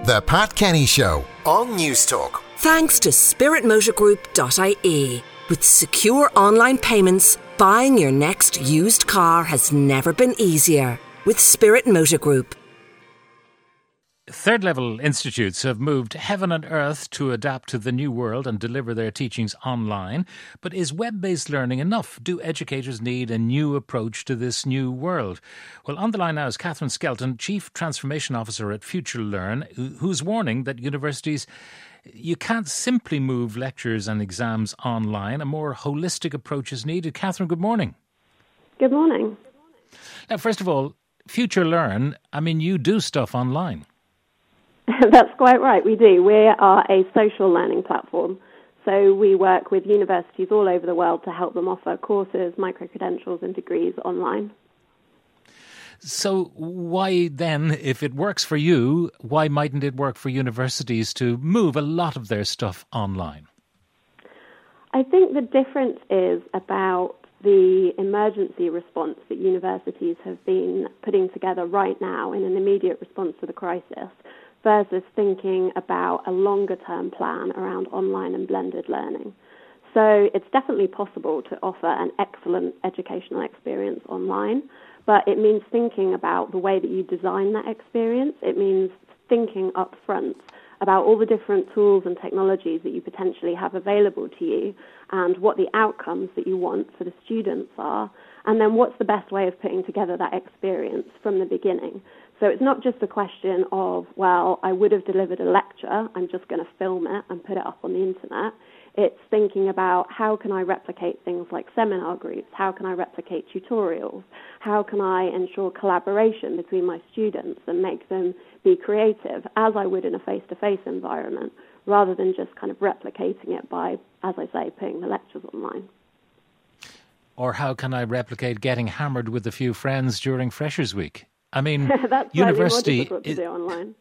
The Pat Kenny Show on News Talk. Thanks to spiritmotorgroup.ie. With secure online payments, buying your next used car has never been easier. With Spirit Motor Group. Third-level institutes have moved heaven and earth to adapt to the new world and deliver their teachings online. But is web-based learning enough? Do educators need a new approach to this new world? Well, on the line now is Catherine Skelton, Chief Transformation Officer at FutureLearn, who's warning that universities, you can't simply move lectures and exams online. A more holistic approach is needed. Catherine, good morning. Good morning. Now, first of all, FutureLearn, you do stuff online. That's quite right, we do. We are a social learning platform. So we work with universities all over the world to help them offer courses, micro-credentials and degrees online. So why then, if it works for you, why mightn't it work for universities to move a lot of their stuff online? I think the difference is about the emergency response that universities have been putting together right now in an immediate response to the crisis versus thinking about a longer-term plan around online and blended learning. So it's definitely possible to offer an excellent educational experience online, but it means thinking about the way that you design that experience. It means thinking up front about all the different tools and technologies that you potentially have available to you and what the outcomes that you want for the students are, and then what's the best way of putting together that experience from the beginning. So it's not just a question of, well, I would have delivered a lecture, I'm just going to film it and put it up on the internet. It's thinking about how can I replicate things like seminar groups, how can I replicate tutorials, how can I ensure collaboration between my students and make them be creative as I would in a face-to-face environment, rather than just kind of replicating it by, as I say, putting the lectures online. Or how can I replicate getting hammered with a few friends during Freshers' Week? That's university more difficult to do online.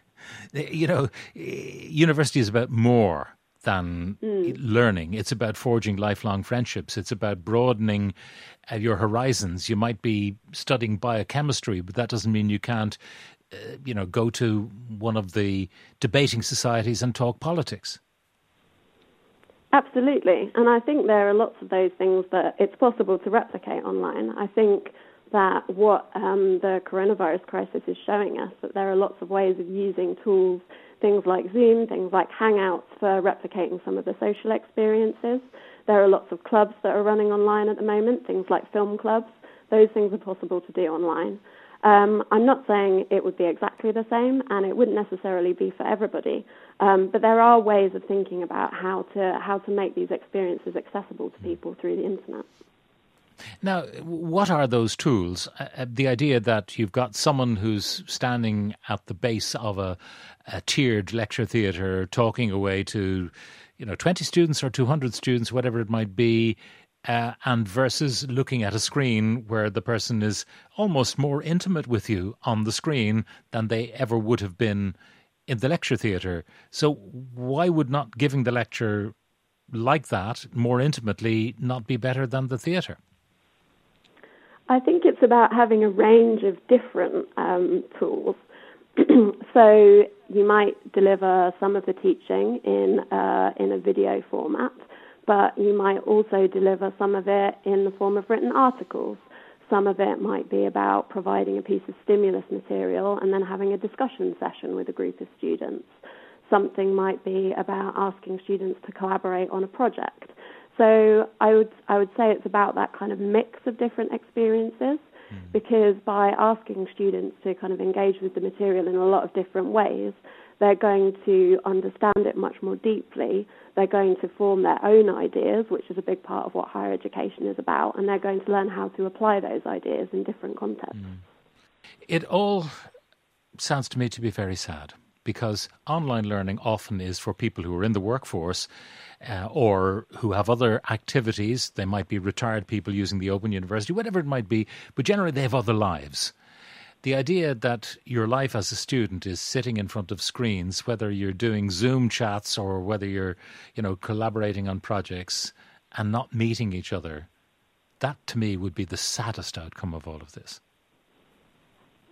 University is about more than learning. It's about forging lifelong friendships. It's about broadening your horizons. You might be studying biochemistry, but that doesn't mean you can't, go to one of the debating societies and talk politics. Absolutely. And I think there are lots of those things that it's possible to replicate online. I think that what the coronavirus crisis is showing us, that there are lots of ways of using tools, things like Zoom, things like Hangouts for replicating some of the social experiences. There are lots of clubs that are running online at the moment, things like film clubs. Those things are possible to do online. I'm not saying it would be exactly the same, and it wouldn't necessarily be for everybody, but there are ways of thinking about how to make these experiences accessible to people through the internet. Now, what are those tools? The idea that you've got someone who's standing at the base of a tiered lecture theatre talking away to, 20 students or 200 students, whatever it might be, and versus looking at a screen where the person is almost more intimate with you on the screen than they ever would have been in the lecture theatre. So why would not giving the lecture like that, more intimately, not be better than the theatre? I think it's about having a range of different tools. So you might deliver some of the teaching in a video format, but you might also deliver some of it in the form of written articles. Some of it might be about providing a piece of stimulus material and then having a discussion session with a group of students. Something might be about asking students to collaborate on a project. So I would say it's about that kind of mix of different experiences, because by asking students to kind of engage with the material in a lot of different ways, they're going to understand it much more deeply. They're going to form their own ideas, which is a big part of what higher education is about, and they're going to learn how to apply those ideas in different contexts. It all sounds to me to be very sad, because online learning often is for people who are in the workforce or who have other activities. They might be retired people using the Open University, whatever it might be, but generally they have other lives. The idea that your life as a student is sitting in front of screens, whether you're doing Zoom chats or whether you're, collaborating on projects and not meeting each other, that to me would be the saddest outcome of all of this.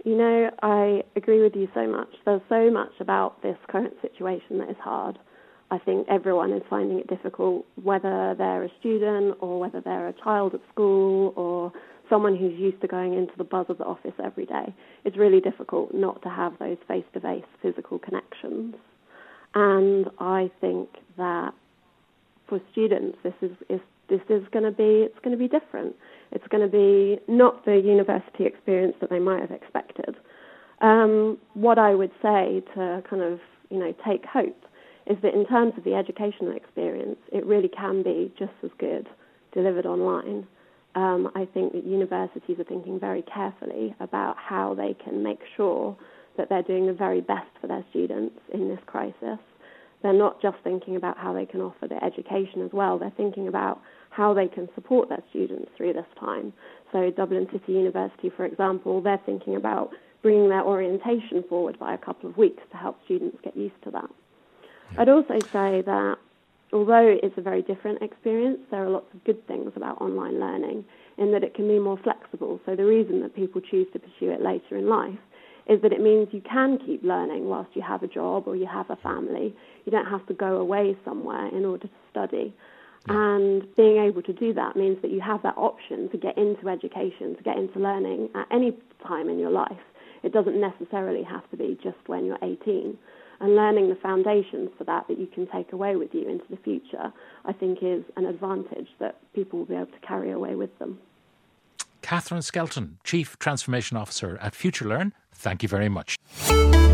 You know, I agree with you so much. There's so much about this current situation that is hard. I think everyone is finding it difficult, whether they're a student or whether they're a child at school or someone who's used to going into the buzz of the office every day. It's really difficult not to have those face-to-face physical connections. And I think that for students, this is going to be different. It's going to be not the university experience that they might have expected. What I would say to kind of, take hope is that in terms of the educational experience, it really can be just as good delivered online. I think that universities are thinking very carefully about how they can make sure that they're doing the very best for their students in this crisis. They're not just thinking about how they can offer their education as well. They're thinking about how they can support their students through this time. So Dublin City University, for example, they're thinking about bringing their orientation forward by a couple of weeks to help students get used to that. I'd also say that although it's a very different experience, there are lots of good things about online learning in that it can be more flexible. So the reason that people choose to pursue it later in life is that it means you can keep learning whilst you have a job or you have a family. You don't have to go away somewhere in order to study. And being able to do that means that you have that option to get into education, to get into learning at any time in your life. It doesn't necessarily have to be just when you're 18. And learning the foundations for that you can take away with you into the future, I think is an advantage that people will be able to carry away with them. Catherine Skelton, Chief Transformation Officer at FutureLearn, thank you very much.